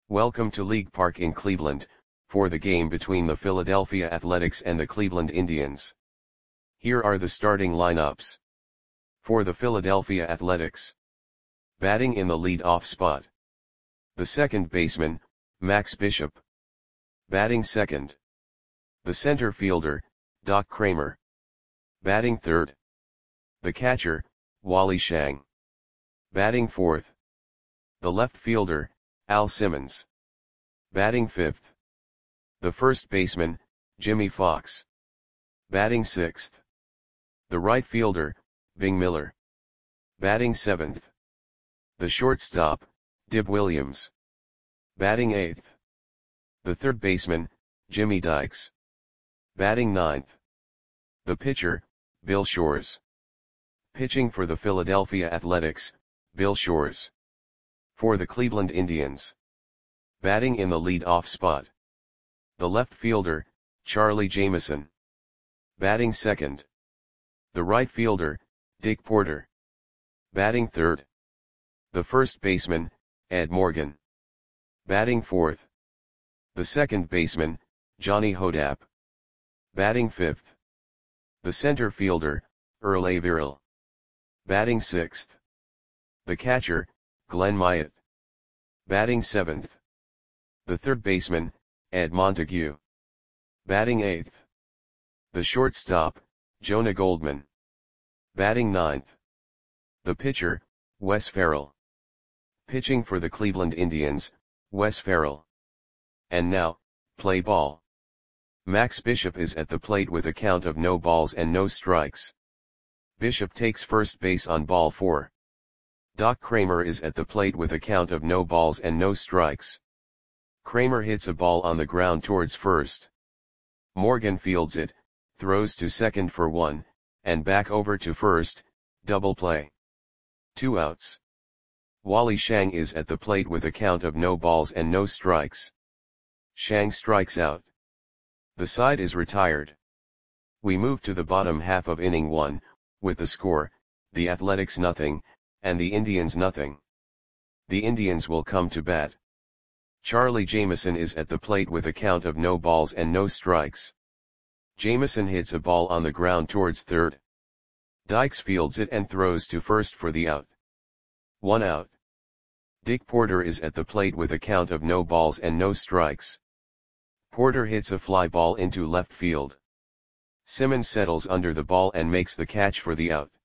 Welcome to League Park in Cleveland, for the game between the Philadelphia Athletics and the Cleveland Indians. Here are the starting lineups. For the Philadelphia Athletics. Batting in the lead-off spot. The second baseman, Max Bishop. Batting second. The center fielder, Doc Cramer. Batting third. The catcher, Wally Schang. Batting fourth. The left fielder, Al Simmons. Batting fifth. The first baseman, Jimmie Foxx. Batting sixth. The right fielder, Bing Miller. Batting seventh. The shortstop, Dib Williams. Batting eighth. The third baseman, Jimmy Dykes. Batting ninth. The pitcher, Bill Shores. Pitching for the Philadelphia Athletics, Bill Shores. For the Cleveland Indians. Batting in the lead-off spot. The left fielder, Charlie Jameson. Batting second. The right fielder, Dick Porter. Batting third. The first baseman, Ed Morgan. Batting fourth. The second baseman, Johnny Hodapp. Batting fifth. The center fielder, Earl Averill. Batting sixth. The catcher, Glenn Myatt. Batting seventh. The third baseman, Ed Montague. Batting eighth. The shortstop, Jonah Goldman. Batting ninth. The pitcher, Wes Ferrell. Pitching for the Cleveland Indians, Wes Ferrell. And now, play ball. Max Bishop is at the plate with a count of no balls and no strikes. Bishop takes first base on ball 4. Doc Cramer is at the plate with a count of no balls and no strikes. Cramer hits a ball on the ground towards first. Morgan fields it, throws to second for 1, and back over to first, double play. 2 outs. Wally Schang is at the plate with a count of no balls and no strikes. Schang strikes out. The side is retired. We move to the bottom half of inning 1, with the score, the Athletics nothing, and the Indians nothing. The Indians will come to bat. Charlie Jameson is at the plate with a count of no balls and no strikes. Jameson hits a ball on the ground towards third. Dykes fields it and throws to first for the out. 1 out. Dick Porter is at the plate with a count of no balls and no strikes. Porter hits a fly ball into left field. Simmons settles under the ball and makes the catch for the out.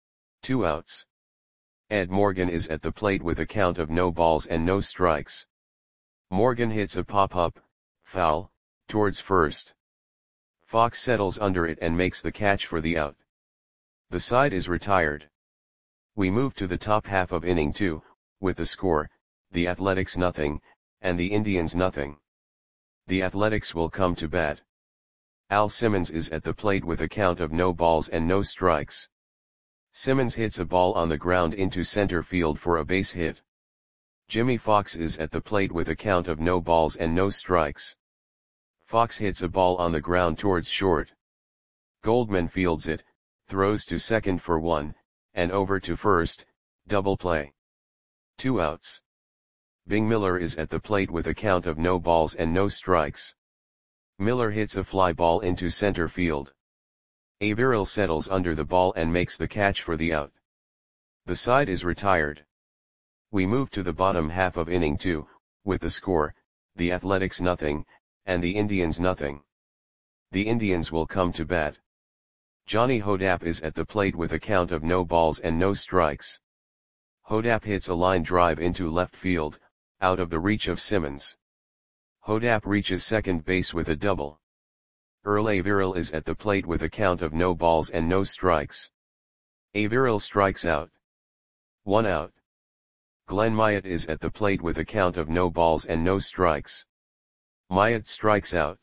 2 outs. Ed Morgan is at the plate with a count of no balls and no strikes. Morgan hits a pop-up, foul, towards first. Fox settles under it and makes the catch for the out. The side is retired. We move to the top half of inning 2, with the score, the Athletics nothing, and the Indians nothing. The Athletics will come to bat. Al Simmons is at the plate with a count of no balls and no strikes. Simmons hits a ball on the ground into center field for a base hit. Jimmie Foxx is at the plate with a count of no balls and no strikes. Fox hits a ball on the ground towards short. Goldman fields it, throws to second for 1, and over to first, double play. 2 outs. Bing Miller is at the plate with a count of no balls and no strikes. Miller hits a fly ball into center field. Averill settles under the ball and makes the catch for the out. The side is retired. We move to the bottom half of inning 2, with the score, the Athletics nothing, and the Indians nothing. The Indians will come to bat. Johnny Hodapp is at the plate with a count of no balls and no strikes. Hodapp hits a line drive into left field, out of the reach of Simmons. Hodapp reaches second base with a double. Earl Averill is at the plate with a count of no balls and no strikes. Averill strikes out. 1 out. Glenn Myatt is at the plate with a count of no balls and no strikes. Myatt strikes out.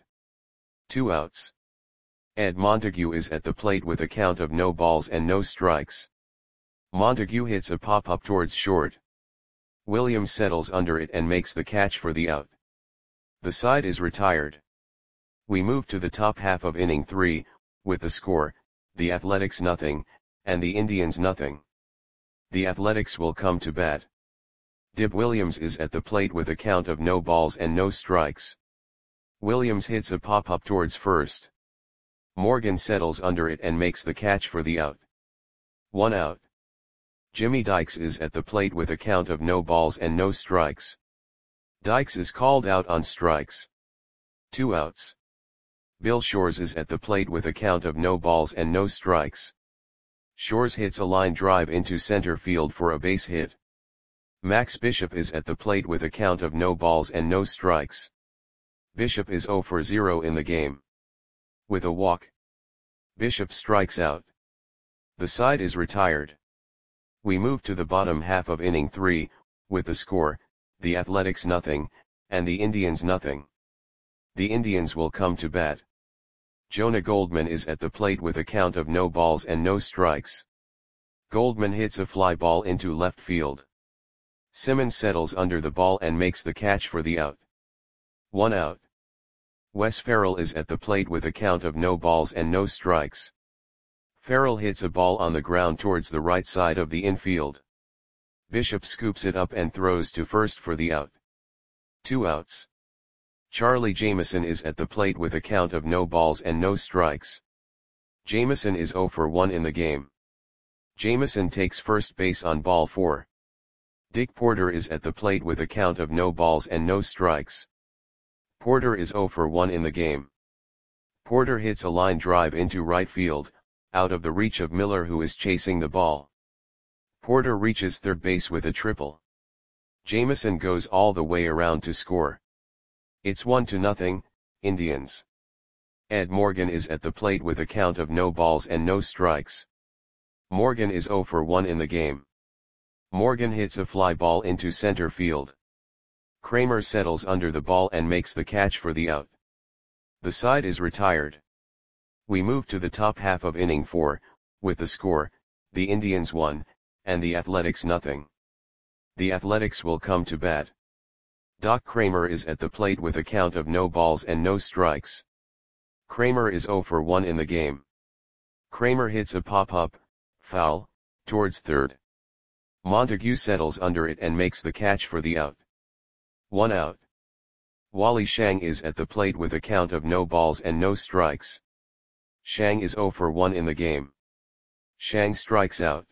2 outs. Ed Montague is at the plate with a count of no balls and no strikes. Montague hits a pop-up towards short. Williams settles under it and makes the catch for the out. The side is retired. We move to the top half of inning 3, with the score, the Athletics nothing, and the Indians nothing. The Athletics will come to bat. Dib Williams is at the plate with a count of no balls and no strikes. Williams hits a pop-up towards first. Morgan settles under it and makes the catch for the out. 1 out. Jimmy Dykes is at the plate with a count of no balls and no strikes. Dykes is called out on strikes. 2 outs. Bill Shores is at the plate with a count of no balls and no strikes. Shores hits a line drive into center field for a base hit. Max Bishop is at the plate with a count of no balls and no strikes. Bishop is 0 for 0 in the game. With a walk, Bishop strikes out. The side is retired. We move to the bottom half of inning 3, with the score, the Athletics nothing, and the Indians nothing. The Indians will come to bat. Jonah Goldman is at the plate with a count of no balls and no strikes. Goldman hits a fly ball into left field. Simmons settles under the ball and makes the catch for the out. 1 out. Wes Ferrell is at the plate with a count of no balls and no strikes. Ferrell hits a ball on the ground towards the right side of the infield. Bishop scoops it up and throws to first for the out. 2 outs. Charlie Jameson is at the plate with a count of no balls and no strikes. Jameson is 0 for 1 in the game. Jameson takes first base on ball 4. Dick Porter is at the plate with a count of no balls and no strikes. Porter is 0 for 1 in the game. Porter hits a line drive into right field, out of the reach of Miller, who is chasing the ball. Porter reaches third base with a triple. Jameson goes all the way around to score. It's 1-0, Indians. Ed Morgan is at the plate with a count of no balls and no strikes. Morgan is 0 for 1 in the game. Morgan hits a fly ball into center field. Kramer settles under the ball and makes the catch for the out. The side is retired. We move to the top half of inning 4, with the score, the Indians 1, and the Athletics nothing. The Athletics will come to bat. Doc Kramer is at the plate with a count of no balls and no strikes. Kramer is 0 for 1 in the game. Kramer hits a pop-up, foul, towards third. Montague settles under it and makes the catch for the out. 1 out. Wally Shang is at the plate with a count of no balls and no strikes. Shang is 0 for 1 in the game. Shang strikes out.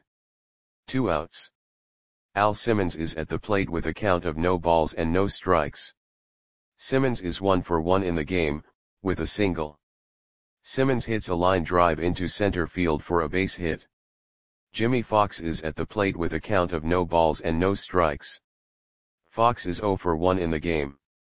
2 outs. Al Simmons is at the plate with a count of no balls and no strikes. Simmons is 1 for 1 in the game, with a single. Simmons hits a line drive into center field for a base hit. Jimmy Fox is at the plate with a count of no balls and no strikes. Fox is 0 for 1 in the game.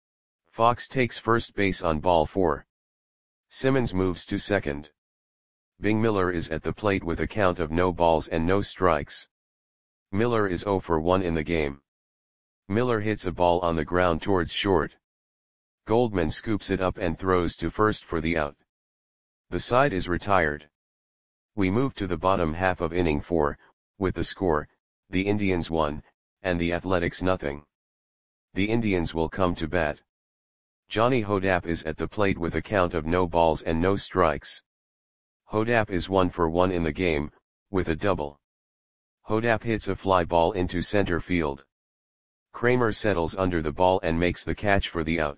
Fox takes first base on ball 4. Simmons moves to second. Bing Miller is at the plate with a count of no balls and no strikes. Miller is 0 for 1 in the game. Miller hits a ball on the ground towards short. Goldman scoops it up and throws to first for the out. The side is retired. We move to the bottom half of inning 4, with the score, the Indians 1, and the Athletics nothing. The Indians will come to bat. Johnny Hodap is at the plate with a count of no balls and no strikes. Hodap is 1 for 1 in the game, with a double. Hodap hits a fly ball into center field. Kramer settles under the ball and makes the catch for the out.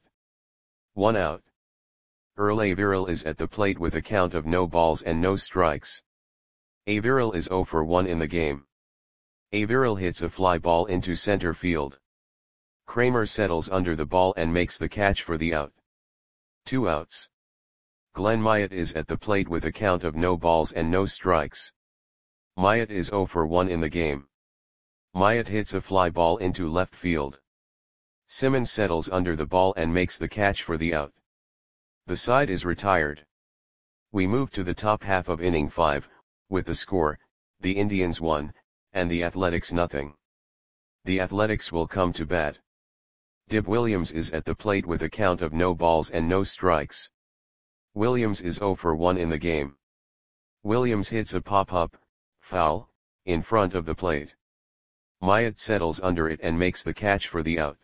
1 out. Earl Averill is at the plate with a count of no balls and no strikes. Averill is 0 for 1 in the game. Averill hits a fly ball into center field. Kramer settles under the ball and makes the catch for the out. 2 outs. Glenn Myatt is at the plate with a count of no balls and no strikes. Myatt is 0 for 1 in the game. Myatt hits a fly ball into left field. Simmons settles under the ball and makes the catch for the out. The side is retired. We move to the top half of inning 5, with the score, the Indians 1, and the Athletics nothing. The Athletics will come to bat. Dib Williams is at the plate with a count of no balls and no strikes. Williams is 0 for 1 in the game. Williams hits a pop-up, foul, in front of the plate. Myatt settles under it and makes the catch for the out.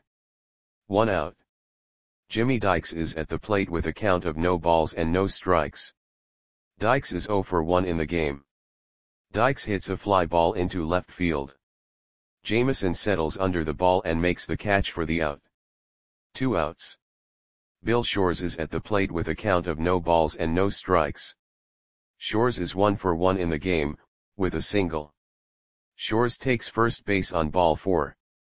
1 out. Jimmy Dykes is at the plate with a count of no balls and no strikes. Dykes is 0 for 1 in the game. Dykes hits a fly ball into left field. Jamieson settles under the ball and makes the catch for the out. 2 outs. Bill Shores is at the plate with a count of no balls and no strikes. Shores is 1 for 1 in the game, with a single. Shores takes first base on ball 4.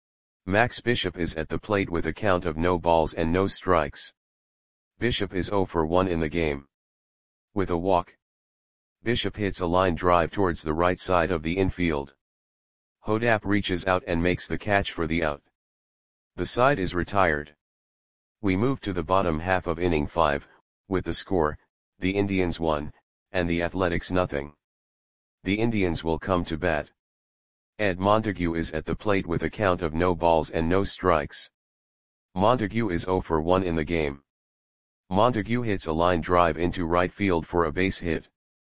Max Bishop is at the plate with a count of no balls and no strikes. Bishop is 0 for 1 in the game. With a walk. Bishop hits a line drive towards the right side of the infield. Hodap reaches out and makes the catch for the out. The side is retired. We move to the bottom half of inning 5, with the score, the Indians 1, and the Athletics nothing. The Indians will come to bat. Ed Montague is at the plate with a count of no balls and no strikes. Montague is 0 for 1 in the game. Montague hits a line drive into right field for a base hit.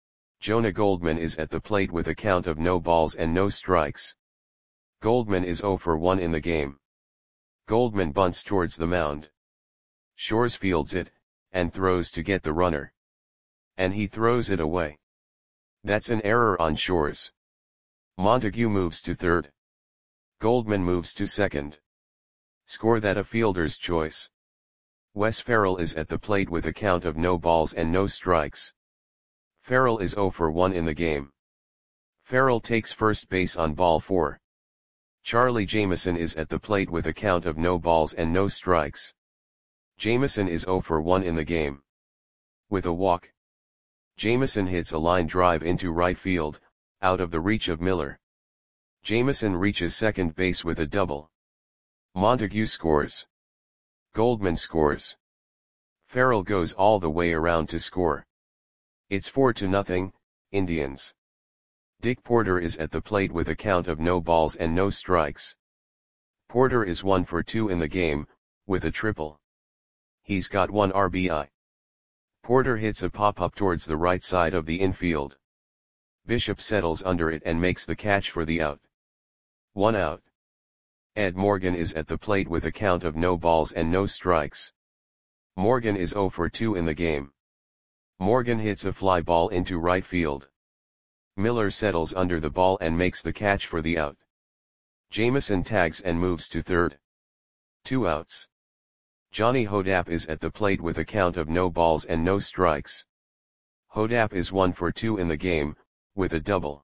Jonah Goldman is at the plate with a count of no balls and no strikes. Goldman is 0 for 1 in the game. Goldman bunts towards the mound. Shores fields it, and throws to get the runner. And he throws it away. That's an error on Shores. Montague moves to third. Goldman moves to second. Score that a fielder's choice. Wes Farrell is at the plate with a count of no balls and no strikes. Farrell is 0 for 1 in the game. Farrell takes first base on ball 4. Charlie Jamieson is at the plate with a count of no balls and no strikes. Jamieson is 0 for 1 in the game. With a walk. Jamieson hits a line drive into right field, out of the reach of Miller. Jamieson reaches second base with a double. Montague scores. Goldman scores. Farrell goes all the way around to score. It's 4-0, Indians. Dick Porter is at the plate with a count of no balls and no strikes. Porter is 1 for 2 in the game, with a triple. He's got 1 RBI. Porter hits a pop-up towards the right side of the infield. Bishop settles under it and makes the catch for the out. 1 out. Ed Morgan is at the plate with a count of no balls and no strikes. Morgan is 0 for 2 in the game. Morgan hits a fly ball into right field. Miller settles under the ball and makes the catch for the out. Jamieson tags and moves to third. 2 outs. Johnny Hodap is at the plate with a count of no balls and no strikes. Hodap is 1 for 2 in the game, with a double.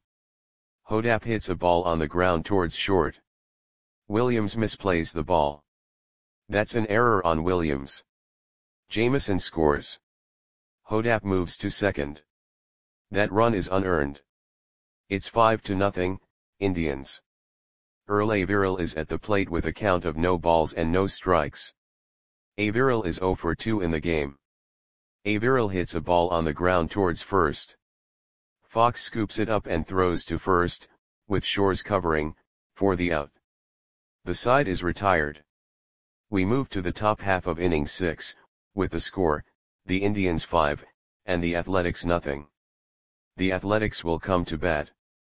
Hodap hits a ball on the ground towards short. Williams misplays the ball. That's an error on Williams. Jamieson scores. Hodap moves to second. That run is unearned. It's 5-0, Indians. Earl Averill is at the plate with a count of no balls and no strikes. Averill is 0 for 2 in the game. Averill hits a ball on the ground towards first. Fox scoops it up and throws to first, with Shores covering, for the out. The side is retired. We move to the top half of inning 6, with the score, the Indians 5, and the Athletics nothing. The Athletics will come to bat.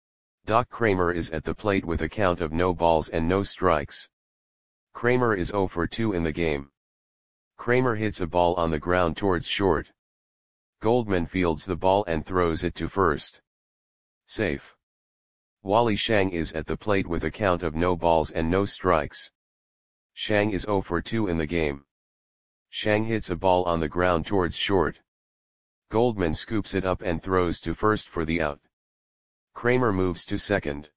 Doc Kramer is at the plate with a count of no balls and no strikes. Kramer is 0 for 2 in the game. Kramer hits a ball on the ground towards short. Goldman fields the ball and throws it to first. Safe. Wally Shang is at the plate with a count of no balls and no strikes. Shang is 0 for 2 in the game. Shang hits a ball on the ground towards short. Goldman scoops it up and throws to first for the out. Kramer moves to second.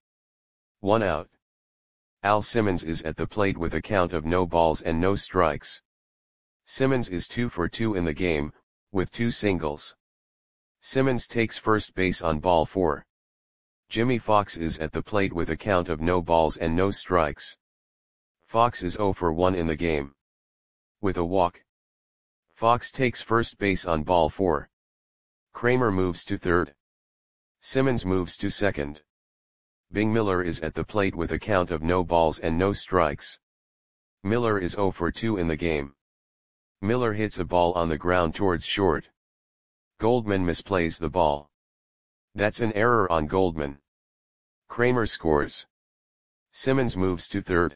1 out. Al Simmons is at the plate with a count of no balls and no strikes. Simmons is 2 for 2 in the game, with 2 singles. Simmons takes first base on ball 4. Jimmy Fox is at the plate with a count of no balls and no strikes. Fox is 0 for 1 in the game. With a walk. Fox takes first base on ball 4. Kramer moves to third. Simmons moves to second. Bing Miller is at the plate with a count of no balls and no strikes. Miller is 0 for 2 in the game. Miller hits a ball on the ground towards short. Goldman misplays the ball. That's an error on Goldman. Kramer scores. Simmons moves to third.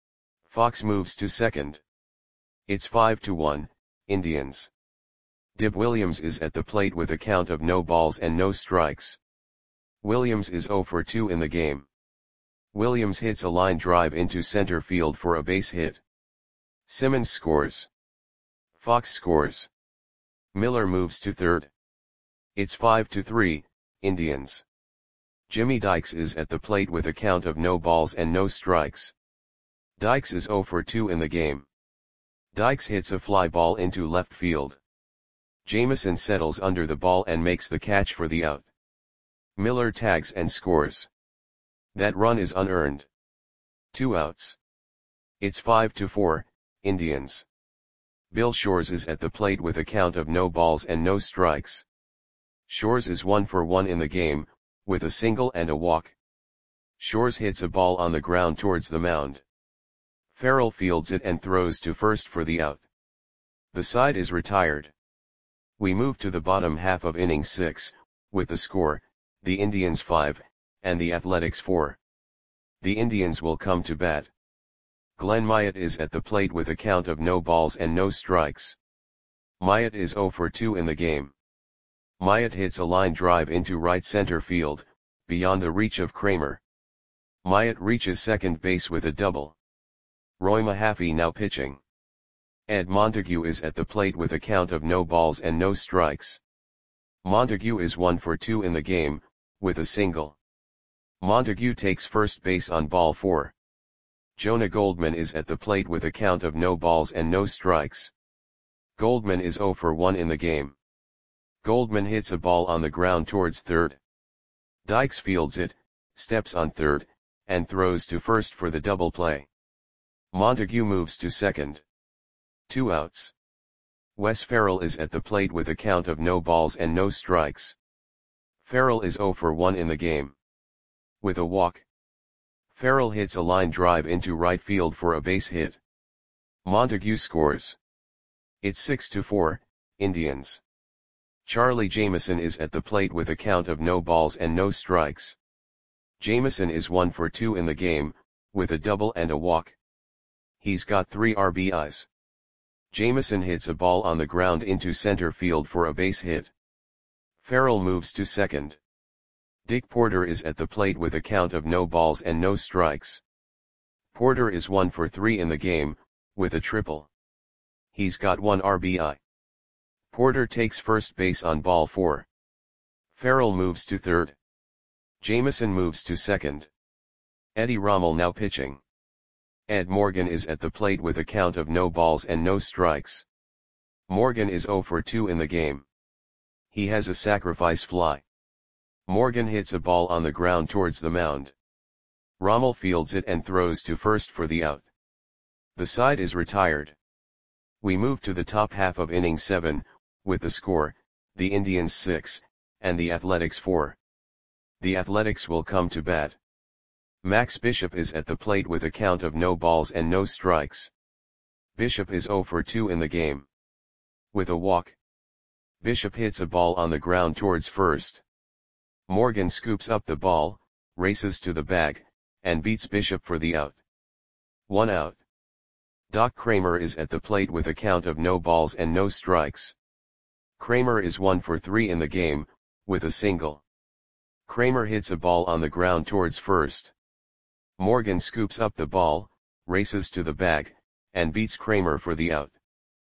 Fox moves to second. It's 5-1, Indians. Dib Williams is at the plate with a count of no balls and no strikes. Williams is 0 for 2 in the game. Williams hits a line drive into center field for a base hit. Simmons scores. Fox scores. Miller moves to third. It's 5-3, Indians. Jimmy Dykes is at the plate with a count of no balls and no strikes. Dykes is 0 for 2 in the game. Dykes hits a fly ball into left field. Jameson settles under the ball and makes the catch for the out. Miller tags and scores. That run is unearned. 2 outs. It's 5-4, Indians. Bill Shores is at the plate with a count of no balls and no strikes. Shores is 1 for 1 in the game, with a single and a walk. Shores hits a ball on the ground towards the mound. Farrell fields it and throws to first for the out. The side is retired. We move to the bottom half of inning 6, with the score, the Indians 5, and the Athletics 4. The Indians will come to bat. Glenn Myatt is at the plate with a count of no balls and no strikes. Myatt is 0 for 2 in the game. Myatt hits a line drive into right center field, beyond the reach of Kramer. Myatt reaches second base with a double. Roy Mahaffey now pitching. Ed Montague is at the plate with a count of no balls and no strikes. Montague is 1 for 2 in the game, with a single. Montague takes first base on ball 4. Jonah Goldman is at the plate with a count of no balls and no strikes. Goldman is 0 for 1 in the game. Goldman hits a ball on the ground towards third. Dykes fields it, steps on third, and throws to first for the double play. Montague moves to second. 2 outs. Wes Farrell is at the plate with a count of no balls and no strikes. Farrell is 0 for 1 in the game. With a walk. Farrell hits a line drive into right field for a base hit. Montague scores. It's 6-4, Indians. Charlie Jameson is at the plate with a count of no balls and no strikes. Jameson is 1 for 2 in the game, with a double and a walk. He's got 3 RBIs. Jameson hits a ball on the ground into center field for a base hit. Farrell moves to second. Dick Porter is at the plate with a count of no balls and no strikes. Porter is 1 for 3 in the game, with a triple. He's got 1 RBI. Porter takes first base on ball 4. Farrell moves to third. Jameson moves to second. Eddie Rommel now pitching. Ed Morgan is at the plate with a count of no balls and no strikes. Morgan is 0 for 2 in the game. He has a sacrifice fly. Morgan hits a ball on the ground towards the mound. Rommel fields it and throws to first for the out. The side is retired. We move to the top half of inning 7, with the score, the Indians 6, and the Athletics 4. The Athletics will come to bat. Max Bishop is at the plate with a count of no balls and no strikes. Bishop is 0 for 2 in the game. With a walk. Bishop hits a ball on the ground towards first. Morgan scoops up the ball, races to the bag, and beats Bishop for the out. 1 out. Doc Kramer is at the plate with a count of no balls and no strikes. Kramer is 1 for 3 in the game, with a single. Kramer hits a ball on the ground towards first. Morgan scoops up the ball, races to the bag, and beats Kramer for the out.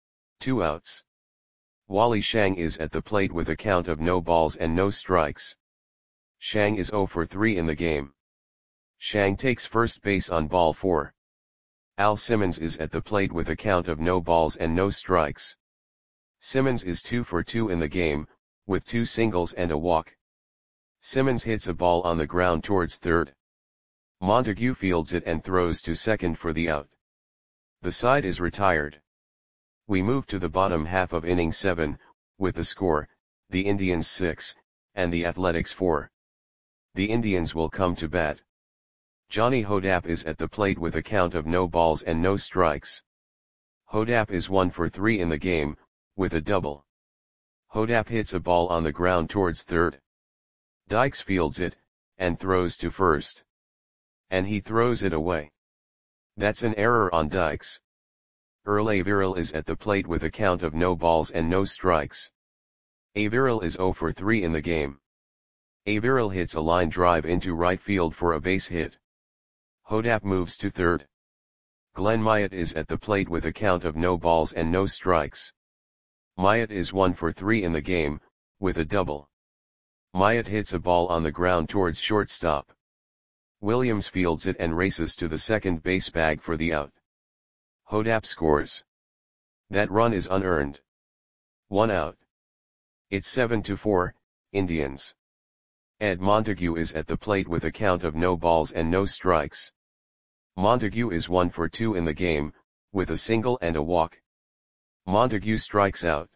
2 outs. Wally Shang is at the plate with a count of no balls and no strikes. Shang is 0 for 3 in the game. Shang takes first base on ball 4. Al Simmons is at the plate with a count of no balls and no strikes. Simmons is 2 for 2 in the game, with 2 singles and a walk. Simmons hits a ball on the ground towards third. Montague fields it and throws to second for the out. The side is retired. We move to the bottom half of inning 7, with the score, the Indians 6, and the Athletics 4. The Indians will come to bat. Johnny Hodap is at the plate with a count of no balls and no strikes. Hodap is 1 for 3 in the game, with a double. Hodap hits a ball on the ground towards third. Dykes fields it, and throws to first. And he throws it away. That's an error on Dykes. Earl Averill is at the plate with a count of no balls and no strikes. Averill is 0 for 3 in the game. Averill hits a line drive into right field for a base hit. Hodap moves to third. Glenn Myatt is at the plate with a count of no balls and no strikes. Myatt is 1 for 3 in the game, with a double. Myatt hits a ball on the ground towards shortstop. Williams fields it and races to the second base bag for the out. Hodap scores. That run is unearned. 1 out. It's 7-4, Indians. Ed Montague is at the plate with a count of no balls and no strikes. Montague is 1 for 2 in the game, with a single and a walk. Montague strikes out.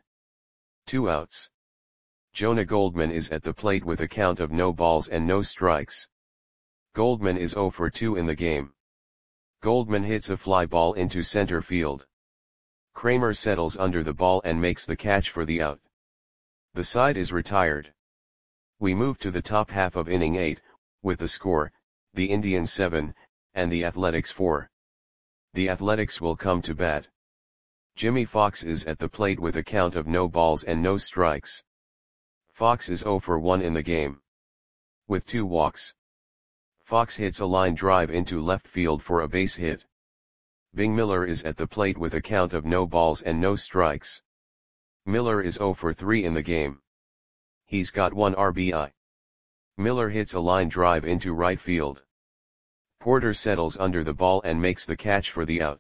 2 outs. Jonah Goldman is at the plate with a count of no balls and no strikes. Goldman is 0 for 2 in the game. Goldman hits a fly ball into center field. Kramer settles under the ball and makes the catch for the out. The side is retired. We move to the top half of inning 8, with the score, the Indians 7, and the Athletics 4. The Athletics will come to bat. Jimmy Fox is at the plate with a count of no balls and no strikes. Fox is 0 for 1 in the game. With 2 walks. Fox hits a line drive into left field for a base hit. Bing Miller is at the plate with a count of no balls and no strikes. Miller is 0 for 3 in the game. He's got 1 RBI. Miller hits a line drive into right field. Porter settles under the ball and makes the catch for the out.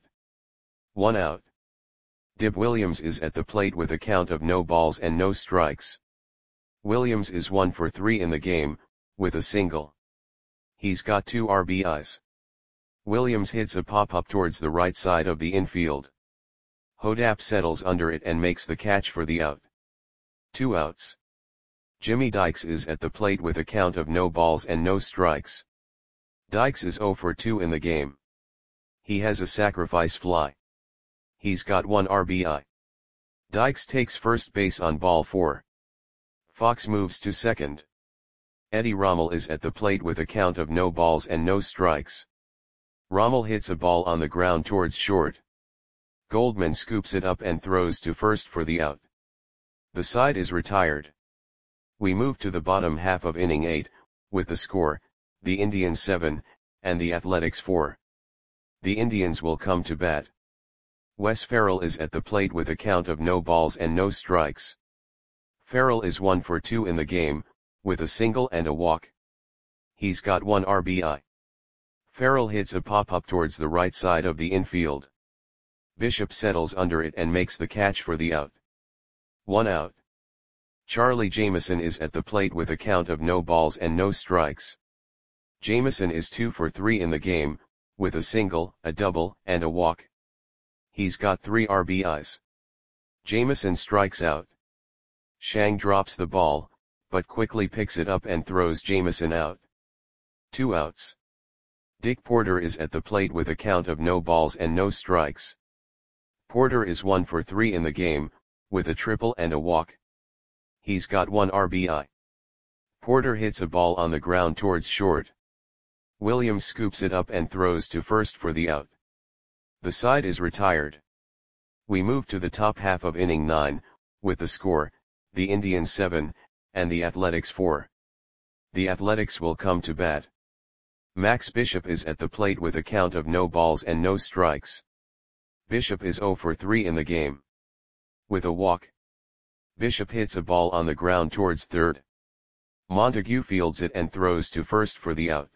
1 out. Dib Williams is at the plate with a count of no balls and no strikes. Williams is 1 for 3 in the game, with a single. He's got 2 RBIs. Williams hits a pop-up towards the right side of the infield. Hodap settles under it and makes the catch for the out. 2 outs. Jimmy Dykes is at the plate with a count of no balls and no strikes. Dykes is 0 for 2 in the game. He has a sacrifice fly. He's got 1 RBI. Dykes takes first base on ball 4. Fox moves to second. Eddie Rommel is at the plate with a count of no balls and no strikes. Rommel hits a ball on the ground towards short. Goldman scoops it up and throws to first for the out. The side is retired. We move to the bottom half of inning 8, with the score, the Indians 7, and the Athletics 4. The Indians will come to bat. Wes Ferrell is at the plate with a count of no balls and no strikes. Ferrell is 1 for 2 in the game, with a single and a walk. He's got 1 RBI. Ferrell hits a pop-up towards the right side of the infield. Bishop settles under it and makes the catch for the out. 1 out. Charlie Jameson is at the plate with a count of no balls and no strikes. Jameson is 2 for 3 in the game, with a single, a double, and a walk. He's got 3 RBIs. Jameson strikes out. Shang drops the ball, but quickly picks it up and throws Jameson out. 2 outs. Dick Porter is at the plate with a count of no balls and no strikes. Porter is 1 for 3 in the game, with a triple and a walk. He's got 1 RBI. Porter hits a ball on the ground towards short. Williams scoops it up and throws to first for the out. The side is retired. We move to the top half of inning 9, with the score, the Indians 7, and the Athletics 4. The Athletics will come to bat. Max Bishop is at the plate with a count of no balls and no strikes. Bishop is 0 for 3 in the game. With a walk. Bishop hits a ball on the ground towards third. Montague fields it and throws to first for the out.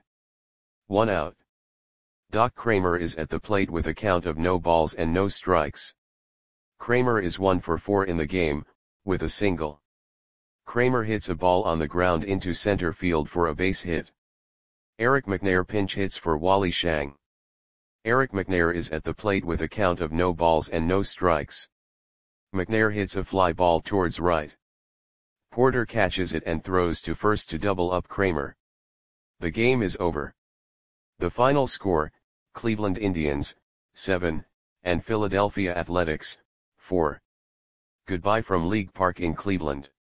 1 out. Doc Kramer is at the plate with a count of no balls and no strikes. Kramer is 1 for 4 in the game, with a single. Kramer hits a ball on the ground into center field for a base hit. Eric McNair pinch hits for Wally Shang. Eric McNair is at the plate with a count of no balls and no strikes. McNair hits a fly ball towards right. Porter catches it and throws to first to double up Kramer. The game is over. The final score, Cleveland Indians, 7, and Philadelphia Athletics, 4. Goodbye from League Park in Cleveland.